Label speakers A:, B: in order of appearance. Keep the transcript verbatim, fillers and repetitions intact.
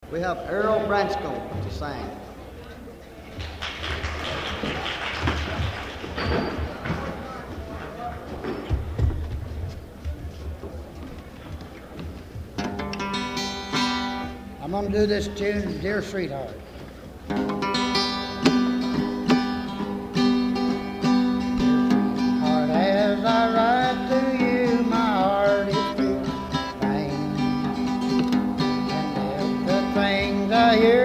A: We have Earl Branscombe to sing. I'm going to do this tune, Dear Sweetheart. Heart, as I write to you, my heart is filled with pain. And if the things I hear